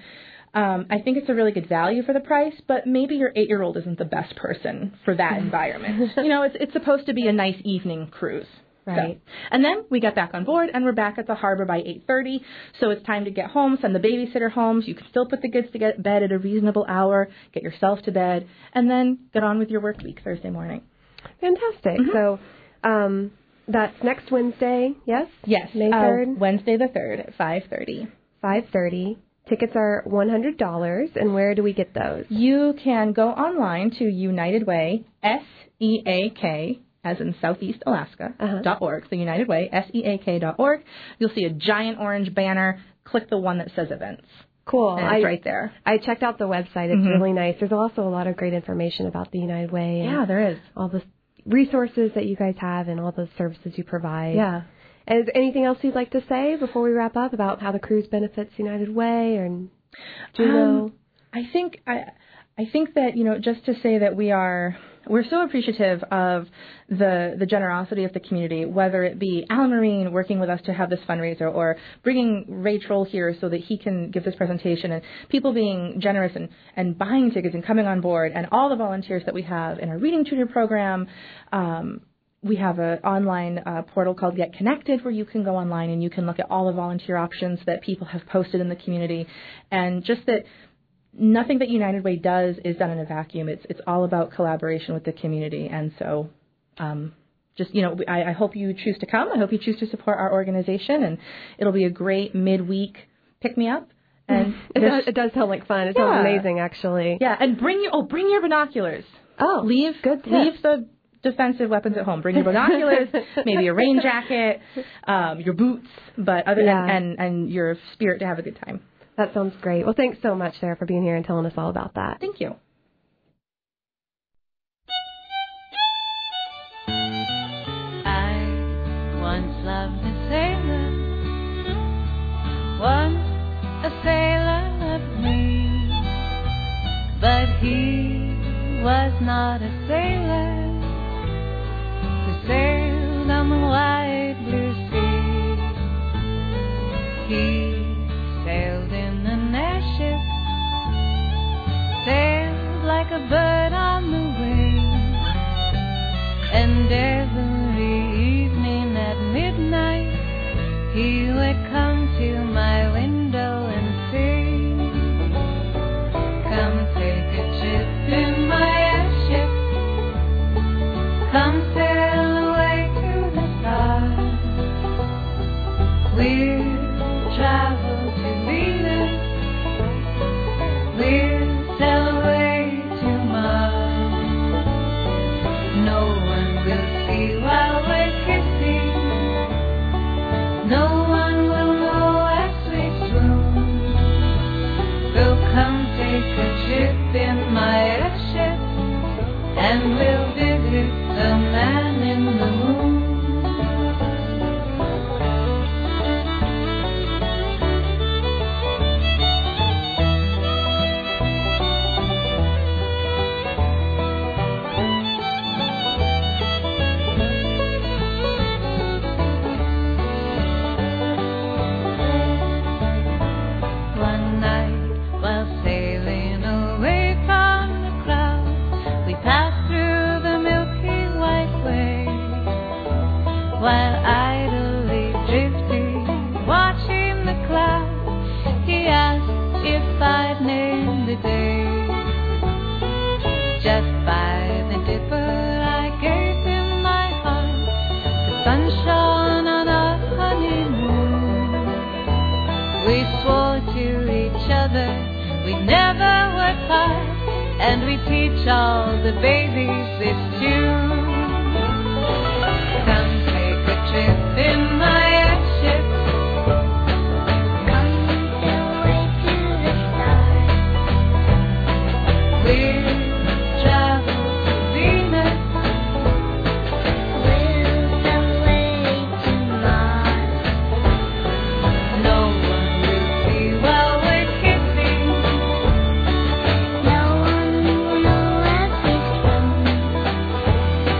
Um, I think it's a really good value for the price, but maybe your eight-year-old isn't the best person for that environment. You know, it's it's supposed to be a nice evening cruise. Right. So, and then we get back on board, and we're back at the harbor by eight thirty. So it's time to get home, send the babysitter home. So you can still put the kids to get bed at a reasonable hour, get yourself to bed, and then get on with your work week Thursday morning. Fantastic. Mm-hmm. So um, that's next Wednesday, yes? Yes, May third? Uh, Wednesday the third at five thirty. five thirty. Tickets are one hundred dollars, and where do we get those? You can go online to United Way, S E A K, as in Southeast Alaska, uh-huh. dot org. So United Way, S E A K dot org. You'll see a giant orange banner. Click the one that says events. Cool. And it's I, right there. I checked out the website. It's mm-hmm. really nice. There's also a lot of great information about the United Way. Yeah, there is. All the resources that you guys have and all the services you provide. Yeah. Is there anything else you'd like to say before we wrap up about how the cruise benefits United Way or Juneau? Um, I think I I think that, you know, just to say that we are we're so appreciative of the the generosity of the community, whether it be Alan Marine working with us to have this fundraiser or bringing Ray Troll here so that he can give this presentation, and people being generous and, and buying tickets and coming on board, and all the volunteers that we have in our reading tutor program. Um, we have an online uh, portal called Get Connected where you can go online and you can look at all the volunteer options that people have posted in the community, and just that nothing that United Way does is done in a vacuum. It's it's all about collaboration with the community. And so um, just, you know, I, I hope you choose to come. I hope you choose to support our organization. And it'll be a great midweek pick-me-up. And it does, it does sound like fun. It yeah. sounds amazing, actually. Yeah, and bring your, oh, bring your binoculars. Oh, leave, good tip. Leave the defensive weapons at home. Bring your binoculars, maybe a rain jacket, um, your boots, but other yeah. than, and, and your spirit to have a good time. That sounds great. Well, thanks so much, Sarah, for being here and telling us all about that. Thank you. I once loved a sailor, once a sailor loved me, but he was not a sailor who sailed on the wide blue sea. He sailed in an airship, sailed like a bird on the wing, and every evening at midnight he would come to my window and sing, come take a trip in my airship, come sail away to the stars, we'll travel in my airship, and we'll visit the man in the moon. One night while sailing away from the crowd, we passed through the Milky White Way, while idly drifting, watching the clouds, he asked if I'd named the day. Just by the dipper I gave him my heart, the sun shone on our honeymoon. We swore to each other we'd never would part, and we teach all the babies this tune. Come take a trip in my airship, come sail away to the stars. We'll travel to Venus, we'll sail away to Mars. No one will see while we're kissing, no one will know as we swim.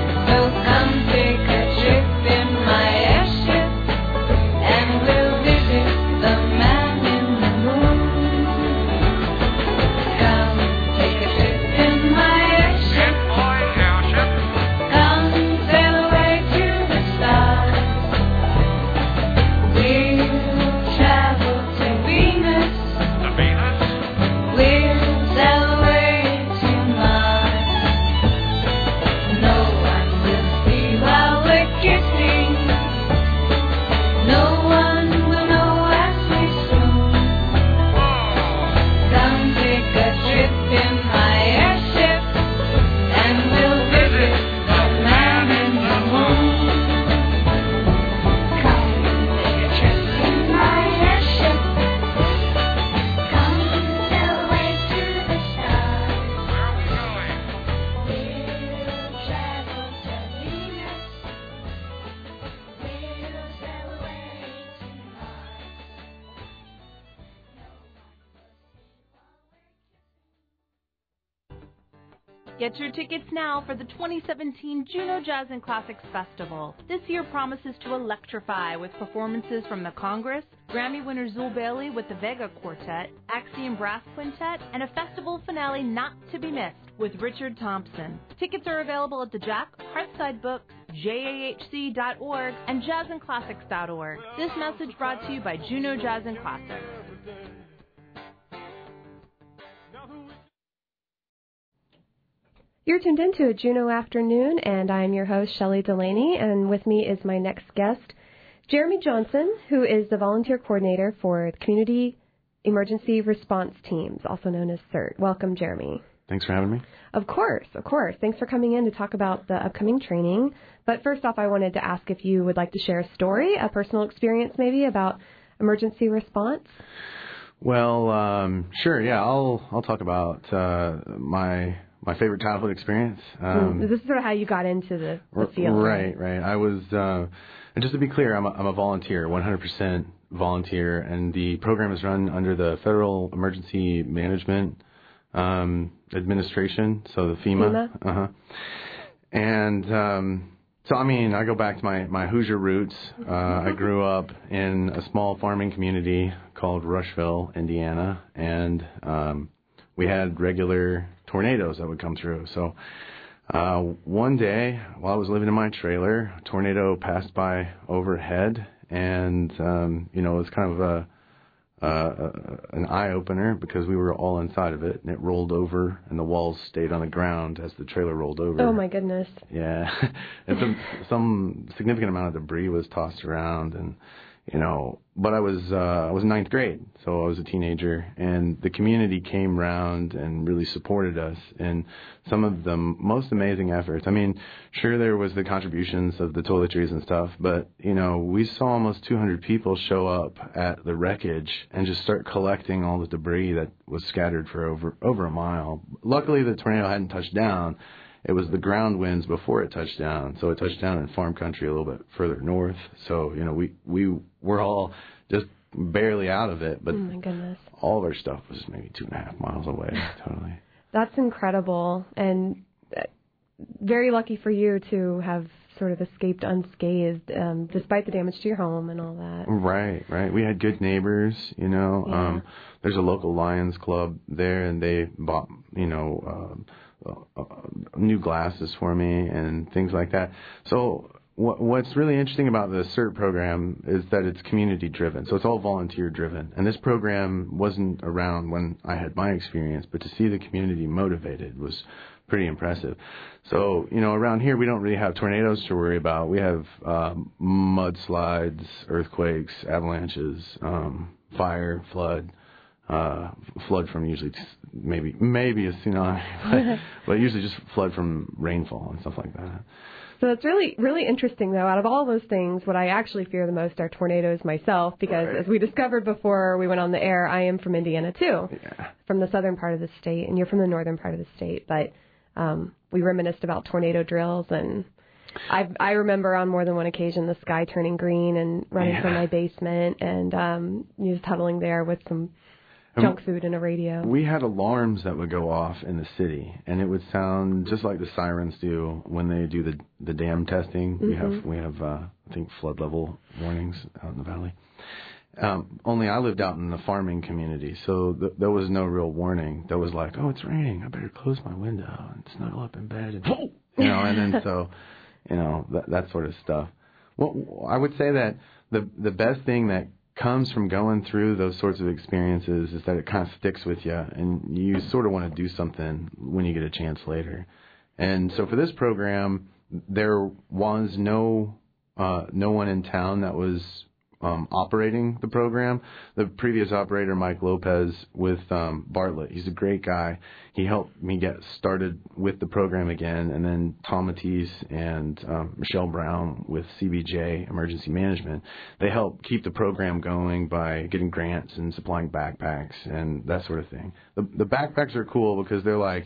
Get your tickets now for the twenty seventeen Juneau Jazz and Classics Festival. This year promises to electrify with performances from the Congress, Grammy winner Zool Bailey with the Vega Quartet, Axiom Brass Quintet, and a festival finale not to be missed with Richard Thompson. Tickets are available at the Jack, Hearthside Books, J A H C dot org, and jazz and classics dot org. This message brought to you by Juneau Jazz and Classics. You're tuned into a Juneau Afternoon, and I'm your host, Shelley Delaney, and with me is my next guest, Jeremy Johnson, who is the volunteer coordinator for Community Emergency Response Teams, also known as CERT. Welcome, Jeremy. Thanks for having me. Of course, of course. Thanks for coming in to talk about the upcoming training. But first off, I wanted to ask if you would like to share a story, a personal experience maybe about emergency response. Well, um, sure, yeah, I'll I'll talk about uh, my my favorite childhood experience. Um, this is sort of how you got into the, the field. Right, right. I was, uh, and just to be clear, I'm a, I'm a volunteer, one hundred percent volunteer, and the program is run under the Federal Emergency Management um, Administration, so the FEMA. FEMA. Uh-huh. And um, so, I mean, I go back to my, my Hoosier roots. Uh, I grew up in a small farming community called Rushville, Indiana, and um, we had regular tornadoes that would come through. So uh, one day, while I was living in my trailer, a tornado passed by overhead, and um, you know, it was kind of a uh, an eye-opener because we were all inside of it, and it rolled over, and the walls stayed on the ground as the trailer rolled over. Oh, my goodness. Yeah. And some, some significant amount of debris was tossed around, and, you know, but I was uh, I was in ninth grade, so I was a teenager, and the community came round and really supported us in some of the most amazing efforts. I mean, sure, there was the contributions of the toiletries and stuff, but, you know, we saw almost two hundred people show up at the wreckage and just start collecting all the debris that was scattered for over over a mile. Luckily, the tornado hadn't touched down. It was the ground winds before it touched down, so it touched down in farm country a little bit further north. So, you know, we, we were all just barely out of it, but oh my goodness. All of our stuff was maybe two and a half miles away, totally. That's incredible, and very lucky for you to have sort of escaped unscathed, um, despite the damage to your home and all that. Right, right. We had good neighbors, you know. Yeah. Um, there's a local Lions Club there, and they bought, you know, um, uh, uh, new glasses for me and things like that. So what, what's really interesting about the CERT program is that it's community-driven. So it's all volunteer-driven. And this program wasn't around when I had my experience, but to see the community motivated was pretty impressive. So, you know, around here we don't really have tornadoes to worry about. We have um, mudslides, earthquakes, avalanches, um, fire, flood. Uh, flood from usually maybe maybe a tsunami, but, but usually just flood from rainfall and stuff like that. So it's really, really interesting, though. Out of all those things, what I actually fear the most are tornadoes myself, because right. as we discovered before we went on the air, I am from Indiana, too, yeah. from the southern part of the state, and you're from the northern part of the state. But um, we reminisced about tornado drills, and I I remember on more than one occasion the sky turning green and running yeah. from my basement, and um, just huddling there with some junk food and a radio. We had alarms that would go off in the city, and it would sound just like the sirens do when they do the the dam testing. Mm-hmm. We have we have uh, I think flood level warnings out in the valley. Um, only I lived out in the farming community, so th- there was no real warning. There was like, oh, it's raining. I better close my window and snuggle up in bed, and you know, and then so you know that that sort of stuff. Well, I would say that the the best thing that comes from going through those sorts of experiences is that it kind of sticks with you, and you sort of want to do something when you get a chance later. And so for this program, there was no uh, no one in town that was um, operating the program. The previous operator, Mike Lopez, with um, Bartlett, he's a great guy. He helped me get started with the program again, and then Tom Matisse and um, Michelle Brown with C B J Emergency Management, they help keep the program going by getting grants and supplying backpacks and that sort of thing. The, the backpacks are cool because they're like,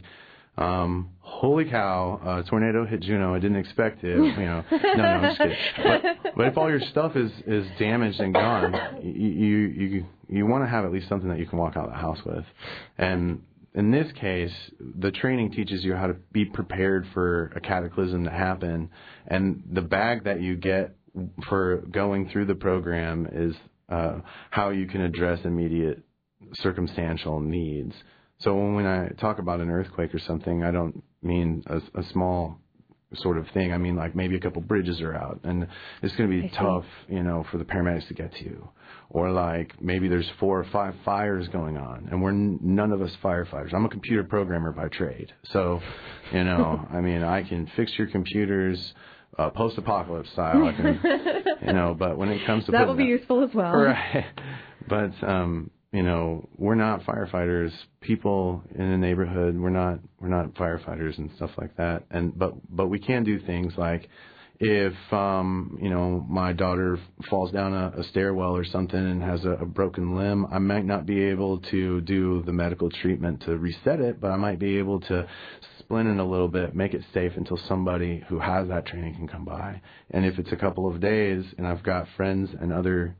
Um, holy cow, a uh, tornado hit Juneau. I didn't expect it. You know, no, no, I'm just kidding. But, but if all your stuff is, is damaged and gone, you you you, you want to have at least something that you can walk out of the house with. And in this case, the training teaches you how to be prepared for a cataclysm to happen, and the bag that you get for going through the program is uh, how you can address immediate circumstantial needs. So when, when I talk about an earthquake or something, I don't mean a, a small sort of thing. I mean, like maybe a couple bridges are out, and it's going to be tough, you know, for the paramedics to get to. Or like maybe there's four or five fires going on, and we're n- none of us firefighters. I'm a computer programmer by trade, so you know, I mean, I can fix your computers uh, post-apocalypse style. I can, you know, but when it comes to that will be up, useful as well, right? But um, you know, we're not firefighters. People in the neighborhood, we're not we're not firefighters and stuff like that. And but but we can do things like if um, you know, my daughter falls down a, a stairwell or something and has a, a broken limb, I might not be able to do the medical treatment to reset it, but I might be able to splint it a little bit, make it safe until somebody who has that training can come by. And if it's a couple of days and I've got friends and other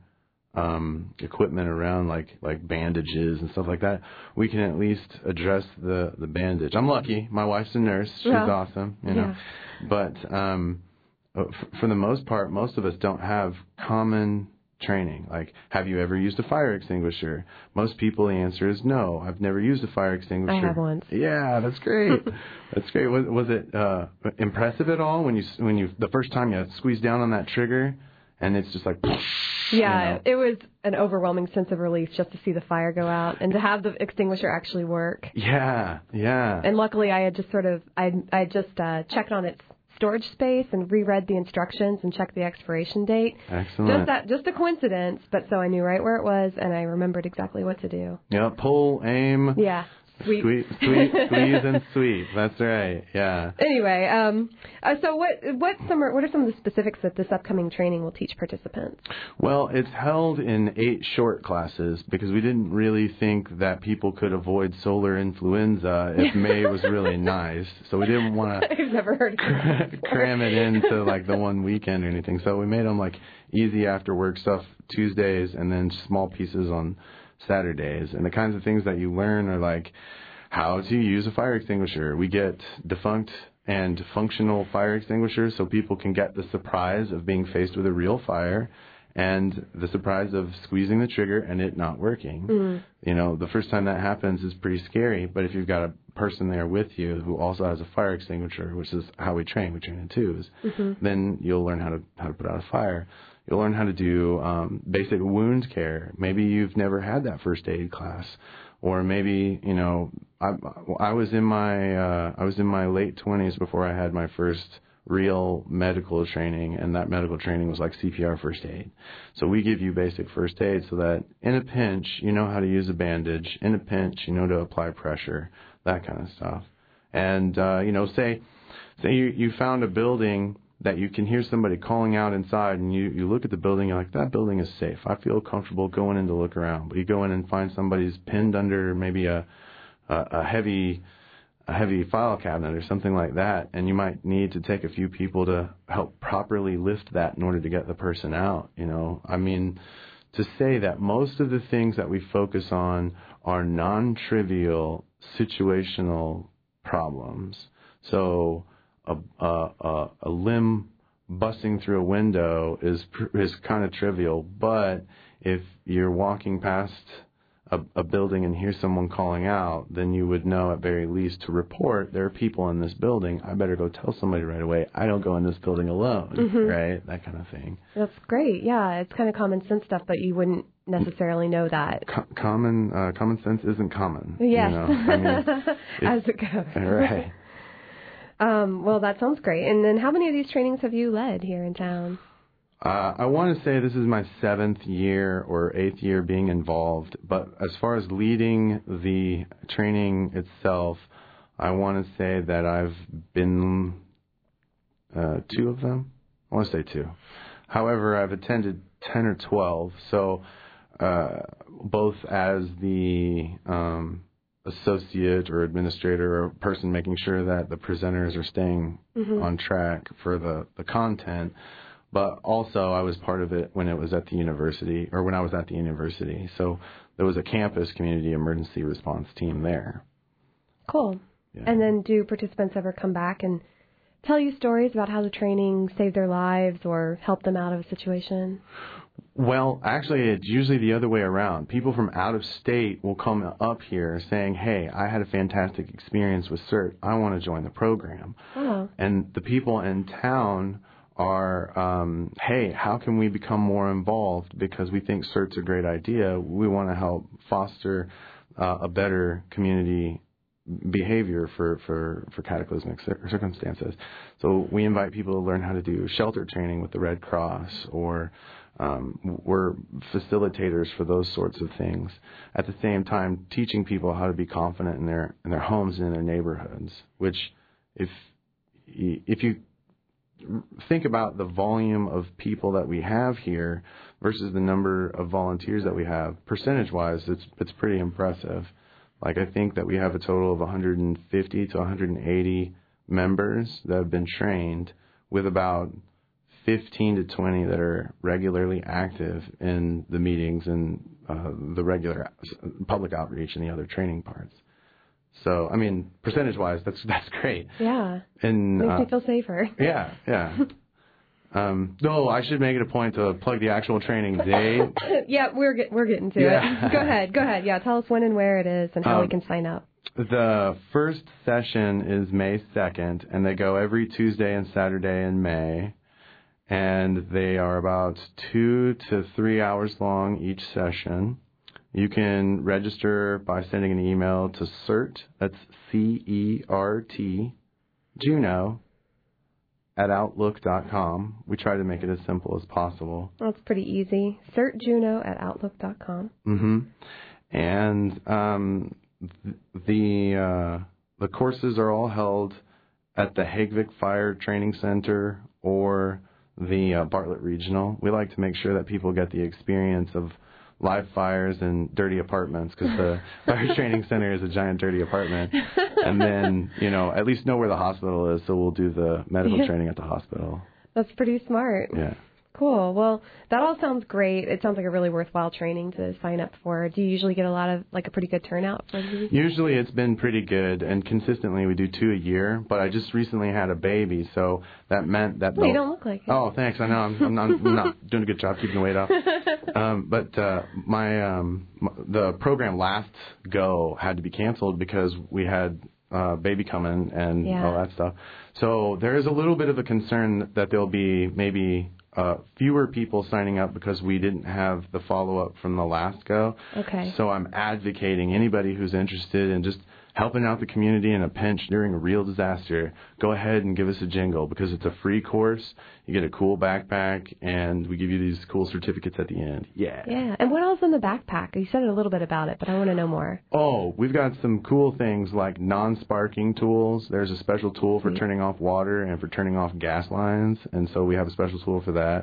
um, equipment around, like like bandages and stuff like that, we can at least address the, the bandage. I'm lucky. My wife's a nurse. She's yeah. awesome, you know. Yeah. But um, for the most part, most of us don't have common training. Like, have you ever used a fire extinguisher? Most people, the answer is no. I've never used a fire extinguisher. I have once. Yeah, that's great. That's great. Was, was it uh, impressive at all when you when you the first time you squeezed down on that trigger and it's just like? Yeah, you know? It was an overwhelming sense of relief just to see the fire go out and to have the extinguisher actually work. Yeah, yeah. And luckily, I had just sort of I I just uh, checked on its storage space and reread the instructions and checked the expiration date. Excellent. Just that, just a coincidence, but so I knew right where it was and I remembered exactly what to do. Yeah, pull, aim. Yeah. Sweet. Sweet, sweet, squeeze, and sweep. That's right. Yeah. Anyway, um, uh, so what what some are, what are some of the specifics that this upcoming training will teach participants? Well, it's held in eight short classes because we didn't really think that people could avoid solar influenza if May was really nice. So we didn't want to I've never heard of that cram it into like the one weekend or anything. So we made them like easy after work stuff Tuesdays and then small pieces on Saturdays. And the kinds of things that you learn are like how to use a fire extinguisher. We get defunct and functional fire extinguishers so people can get the surprise of being faced with a real fire and the surprise of squeezing the trigger and it not working. Mm. You know, the first time that happens is pretty scary, but if you've got a person there with you who also has a fire extinguisher, which is how we train, we train in twos, mm-hmm. then you'll learn how to how to put out a fire. You'll learn how to do um, basic wound care. Maybe you've never had that first aid class, or maybe you know I, I was in my uh, I was in my late twenties before I had my first real medical training, and that medical training was like C P R first aid. So we give you basic first aid so that in a pinch you know how to use a bandage. In a pinch you know to apply pressure, that kind of stuff. And uh, you know, say say you you found a building that you can hear somebody calling out inside, and you, you look at the building, you're like, that building is safe. I feel comfortable going in to look around. But you go in and find somebody's pinned under maybe a a, a heavy a heavy file cabinet or something like that, and you might need to take a few people to help properly lift that in order to get the person out. You know, I mean, to say that most of the things that we focus on are non-trivial situational problems. So A, a, a limb busting through a window is is kind of trivial, but if you're walking past a, a building and hear someone calling out, then you would know at very least to report there are people in this building. I better go tell somebody right away. I don't go in this building alone, mm-hmm. right? That kind of thing. That's great. Yeah, it's kind of common sense stuff, but you wouldn't necessarily know that. Co- common uh, common sense isn't common. Yes, you know? I mean, as it goes. Right. Um, well, that sounds great. And then how many of these trainings have you led here in town? Uh, I want to say this is my seventh year or eighth year being involved. But as far as leading the training itself, I want to say that I've been uh, two of them. I want to say two. However, I've attended ten or twelve. So uh, both as the Um, associate or administrator or person making sure that the presenters are staying mm-hmm. on track for the, the content. But also I was part of it when it was at the university or when I was at the university. So there was a campus community emergency response team there. Cool. Yeah. And then do participants ever come back and tell you stories about how the training saved their lives or helped them out of a situation? Well, actually, it's usually the other way around. People from out of state will come up here saying, hey, I had a fantastic experience with CERT. I want to join the program. Oh. And the people in town are, um, hey, how can we become more involved? Because we think CERT's a great idea. We want to help foster uh, a better community behavior for, for, for cataclysmic circumstances. So we invite people to learn how to do shelter training with the Red Cross, or um, we're facilitators for those sorts of things. At the same time, teaching people how to be confident in their in their homes and in their neighborhoods, which if if you think about the volume of people that we have here versus the number of volunteers that we have, percentage-wise, it's it's pretty impressive. Like, I think that we have a total of one hundred fifty to one hundred eighty members that have been trained, with about fifteen to twenty that are regularly active in the meetings and uh, the regular public outreach and the other training parts. So, I mean, percentage-wise, that's that's great. Yeah. And makes uh, me feel safer. Yeah, yeah. Um, no, I should make it a point to plug the actual training day. yeah, we're get, we're getting to Yeah. it. Go ahead, go ahead. Yeah, tell us when and where it is and how Um, we can sign up. The first session is May second, and they go every Tuesday and Saturday in May. And they are about two to three hours long each session. You can register by sending an email to CERT, that's C E R T, Juno, at outlook dot com. We try to make it as simple as possible. Well, it's pretty easy. CERTJuno at outlook dot com. Mm-hmm. And um, the uh, the courses are all held at the Hagvik Fire Training Center or the uh, Bartlett Regional. We like to make sure that people get the experience of live fires and dirty apartments, because the fire training center is a giant dirty apartment. And then, you know, at least know where the hospital is, so we'll do the medical Yeah. training at the hospital. That's pretty smart. Yeah. Cool. Well, that all sounds great. It sounds like a really worthwhile training to sign up for. Do you usually get a lot of, like, a pretty good turnout for these? Usually it's been pretty good, and consistently we do two a year, but I just recently had a baby, so that meant that... Well, you don't look like it. Oh, thanks. I know. I'm, I'm, not, I'm not doing a good job keeping the weight off. Um, but uh, my um, the program last go had to be canceled because we had uh, baby coming and Yeah. all that stuff. So there is a little bit of a concern that there'll be maybe... Uh, fewer people signing up because we didn't have the follow-up from the last go. Okay. So I'm advocating anybody who's interested in just helping out the community in a pinch during a real disaster, go ahead and give us a jingle, because it's a free course. You get a cool backpack, and we give you these cool certificates at the end. Yeah. Yeah. And what else in the backpack? You said a little bit about it, but I want to know more. Oh, we've got some cool things like non-sparking tools. There's a special tool for Mm-hmm. turning off water and for turning off gas lines, and so we have a special tool for that.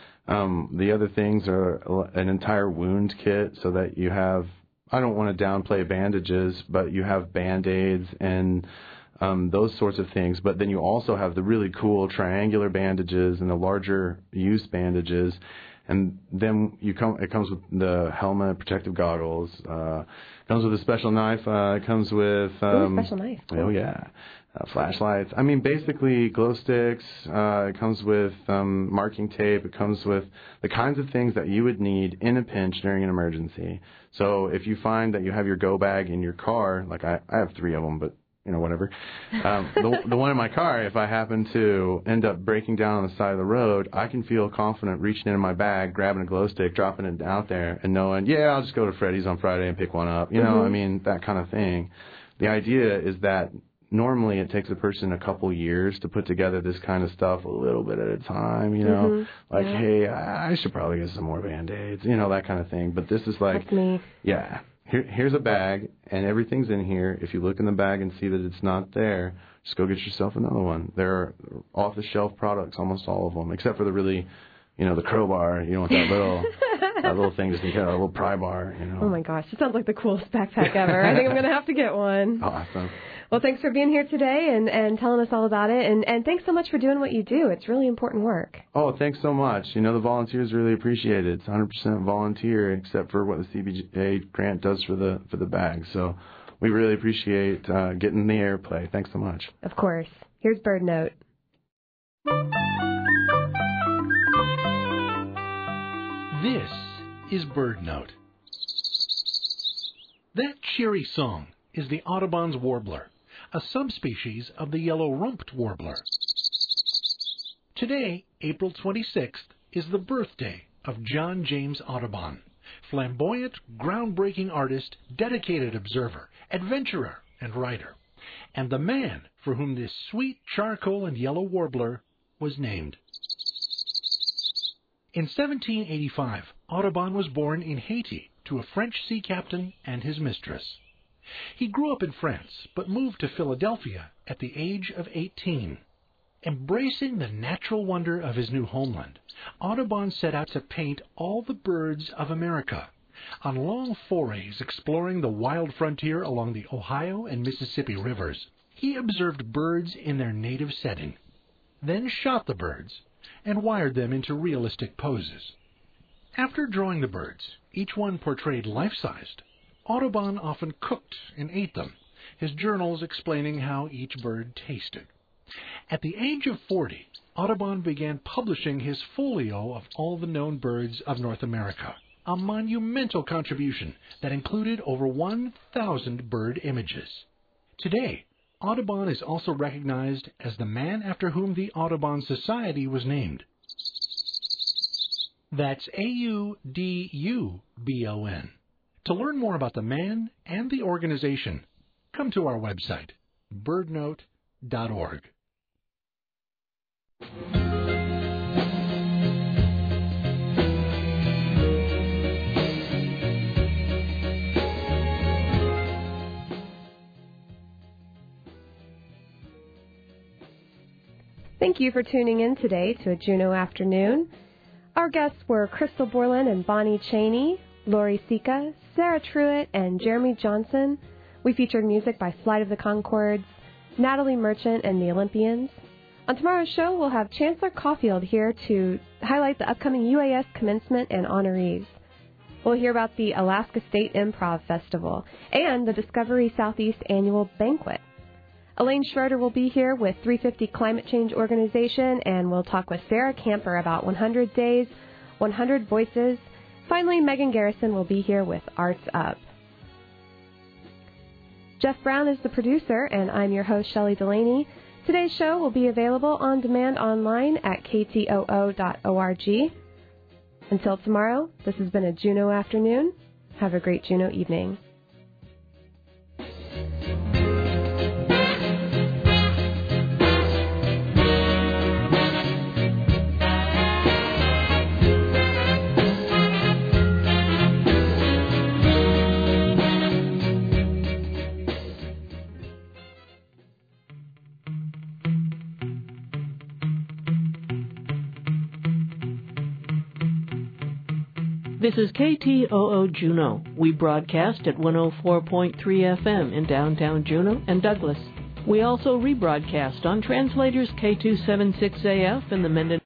Um, the other things are an entire wound kit, so that you have, I don't want to downplay bandages, but you have Band-Aids and um, those sorts of things. But then you also have the really cool triangular bandages and the larger use bandages. And then you come. It comes with the helmet, protective goggles. Uh, comes with a special knife. Uh, it comes with um, Ooh, special knife. Oh yeah, uh, flashlights. I mean, basically glow sticks. Uh, it comes with um, marking tape. It comes with the kinds of things that you would need in a pinch during an emergency. So if you find that you have your go bag in your car, like I, I have three of them, but you know, whatever. Um, the, the one in my car, if I happen to end up breaking down on the side of the road, I can feel confident reaching into my bag, grabbing a glow stick, dropping it out there, and knowing, yeah, I'll just go to Freddy's on Friday and pick one up. You know, Mhm. I mean, that kind of thing. The idea is that normally it takes a person a couple years to put together this kind of stuff a little bit at a time, you know. Mhm. Like, Yeah. hey, I I should probably get some more Band-Aids, you know, that kind of thing. But this is like, That's me. yeah. Here, here's a bag, and everything's in here. If you look in the bag and see that it's not there, just go get yourself another one. There are off-the-shelf products, almost all of them, except for the really, you know, the crowbar. You know, with that little, that little thing just in case, a little pry bar, you know. Oh, my gosh. It sounds like the coolest backpack ever. I think I'm going to have to get one. Awesome. Well, thanks for being here today and, and telling us all about it. And, and thanks so much for doing what you do. It's really important work. Oh, thanks so much. You know, the volunteers really appreciate it. It's one hundred percent volunteer, except for what the C B J grant does for the for the bag. So we really appreciate uh, getting the airplay. Thanks so much. Of course. Here's Bird Note. This is Bird Note. That cheery song is the Audubon's warbler, a subspecies of the yellow-rumped warbler. Today, April twenty-sixth, is the birthday of John James Audubon, flamboyant, groundbreaking artist, dedicated observer, adventurer, and writer, and the man for whom this sweet charcoal and yellow warbler was named. In seventeen eighty-five, Audubon was born in Haiti to a French sea captain and his mistress. He grew up in France, but moved to Philadelphia at the age of eighteen. Embracing the natural wonder of his new homeland, Audubon set out to paint all the birds of America. On long forays exploring the wild frontier along the Ohio and Mississippi rivers, he observed birds in their native setting, then shot the birds and wired them into realistic poses. After drawing the birds, each one portrayed life-sized, Audubon often cooked and ate them, his journals explaining how each bird tasted. At the age of forty, Audubon began publishing his folio of all the known birds of North America, a monumental contribution that included over one thousand bird images. Today, Audubon is also recognized as the man after whom the Audubon Society was named. That's A U D U B O N. To learn more about the man and the organization, come to our website, bird note dot org. Thank you for tuning in today to a Juneau Afternoon. Our guests were Crystal Borland and Bonnie Cheney, Lori Sika, Sarah Truitt, and Jeremy Johnson. We featured music by Flight of the Conchords, Natalie Merchant, and the Olympians. On tomorrow's show, we'll have Chancellor Caulfield here to highlight the upcoming U A S commencement and honorees. We'll hear about the Alaska State Improv Festival and the Discovery Southeast Annual Banquet. Elaine Schroeder will be here with three fifty Climate Change Organization, and we'll talk with Sarah Camper about one hundred Days, one hundred Voices. Finally, Megan Garrison will be here with Arts Up. Jeff Brown is the producer, and I'm your host, Shelley Delaney. Today's show will be available on demand online at K T O O dot org. Until tomorrow, this has been a Juneau Afternoon. Have a great Juneau evening. This is K T O O Juneau. We broadcast at one oh four point three F M in downtown Juneau and Douglas. We also rebroadcast on translators K two seventy-six A F in the Menden